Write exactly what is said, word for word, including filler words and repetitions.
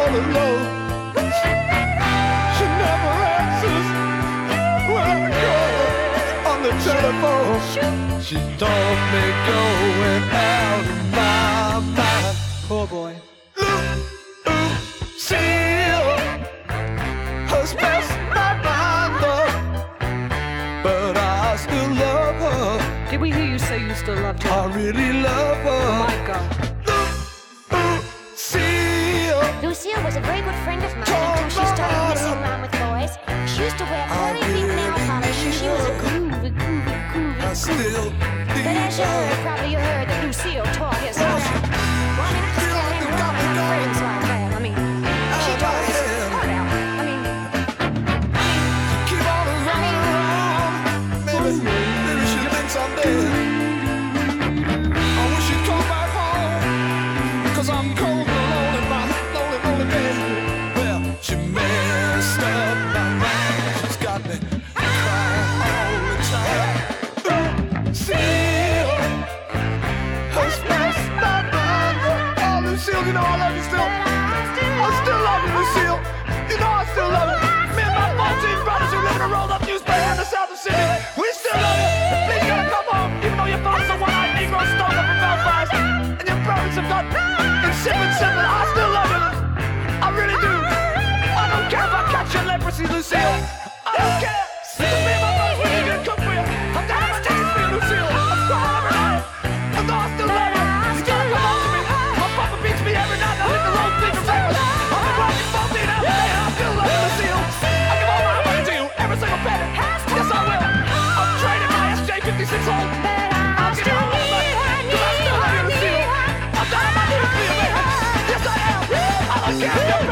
all alone. She never answers when I call on the telephone. She don't me going out of my mind. Poor boy. Lucille has passed my mind, but I still love her. Did we hear you say you still loved her? I really love her. Oh my God. Lucille. Lucille was a very good friend of mine until she started messing around with boys. She used to wear very big nail polish and she was a groovy, groovy, groovy, I still But as you heard, probably you heard that Lucille tore his heart out. Well, I mean, I just can't hang around and have friends like that. I mean, she tore his heart out. I mean, keep on running around. Maybe, maybe she thinks I'm dead. I wish she'd come back home, 'cause I'm cold and alone in my lonely, lonely bed. Well, she messed up my mind. She's got me crying all the time. Lucille has passed my mind. Oh, Lucille, you know I love you still. I still love you, Lucille. You know I still love you. Me and my fourteen brothers who live in a rolled-up newspaper in the south of Sydney, we still love you. Please, you gotta come home, even though your father's a one-eyed Negro stole up from Belfast, and your parents have got insipid syphilis. I still love you. I really do. I don't care if I catch your leprosy, Lucille. I don't care. Cause me and my boys, we ain't gonna cook for you. I'm down on my knees for you, Lucille. I'm crying every night. And though I still love you, you gotta come home to me. My papa beats me every night, and I hit the road thing for breakfast. I've been working fourteen hours a day, and I still love you, Lucille. I give all my money to you, every single penny. Yes, I will. I'm trading my S J fifty-six home. I'll give you all my money, 'cause I still love you, Lucille. I'm down on my knees for you, baby. Yes, I am. I don't care if you're